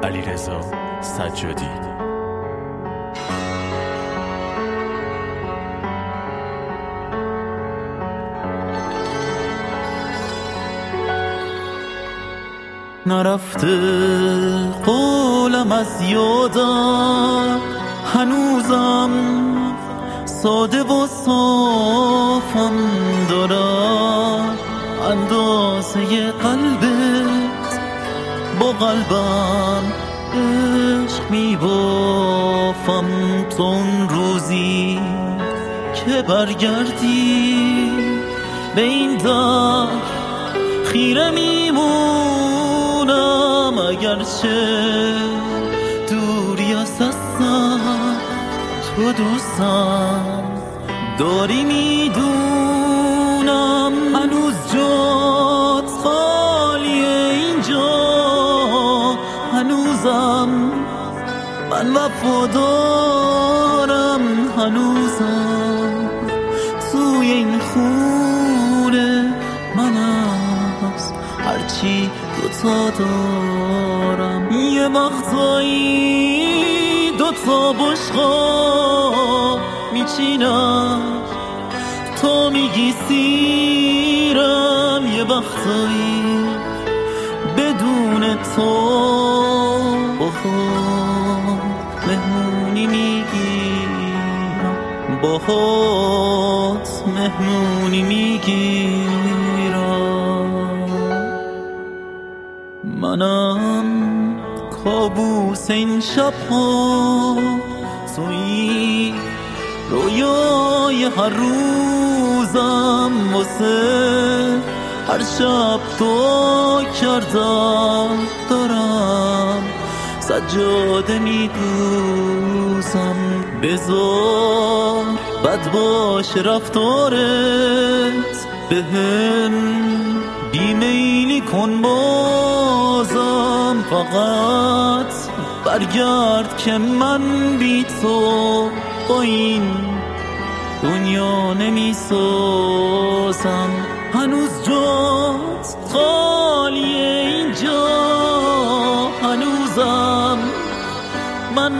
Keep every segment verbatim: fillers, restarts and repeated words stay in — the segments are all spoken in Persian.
علیرضا سجادی. نرفته قولم از یادم، هنوزم ساده و صافم دارم. اندازه قلبت با قلبم عشق میبافم. تو اون روزی که برگردی به این در خیره میمونم، اگرچه دوری از دستم تو دوستم داری میدونم. هنوز جات خالیه اینجا، هنوزم من وفادارم، هنوزم توی این خونه من است هرچی دوتا دارم. یه وقتایی دوتا بشقا میچینم، تو میگی سیرم. یه وقتایی بدون تو باهات مهمونی میگیرم، باهات مهمونی میگیرم. منم کابوس این شب‌ها، تویی رویای هر روزم. واسه هر شب تو کردم دارم سجاده میدوزم. بذار بد باشه رفتارت بهم، بیمیلی کن بازم. فقط برگرد که من بی تو با این دنیا نمیسازم. هنوز جات خالیه اینجا، هنوزم من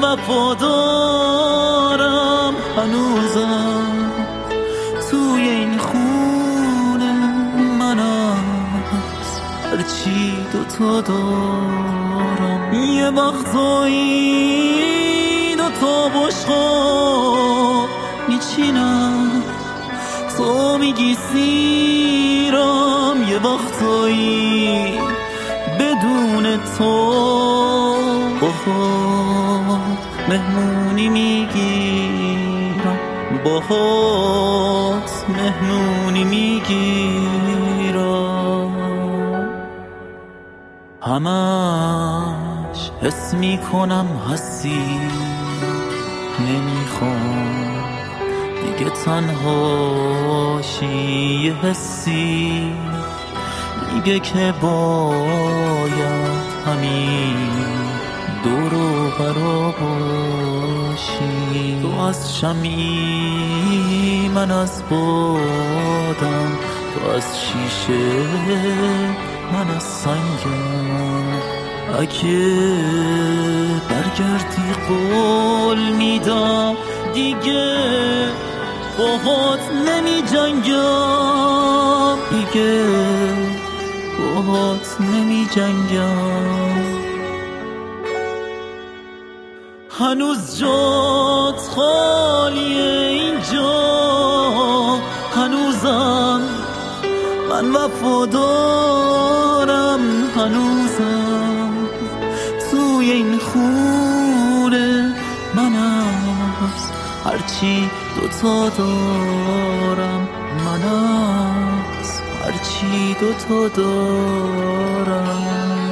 وفادارم، هنوزم توی این خونه من است هرچی دوتا دارم. یه وقتایی دوتا بشقا میچینم، تو میگی سیرم. یه وقتایی بدون تو باهات مهمونی میگیرم، باهات مهمونی میگیرم. همش حس میکنم هستی، نمیخوام دیگه تنهاشی. یه حسی میگه که باید همین دور و برا باشی. تو از شمی، من از بادم، تو از شیشه، من از سنگم. اگه برگردی قول میدم دیگه باهات نمی جنگم، دیگه باهات نمی جنگم. هنوز جات خالیه اینجا، هنوزم من وفادارم، هنوزم توی این خونه من است هرچی دوتا دارم. من است هرچی دوتا دارم.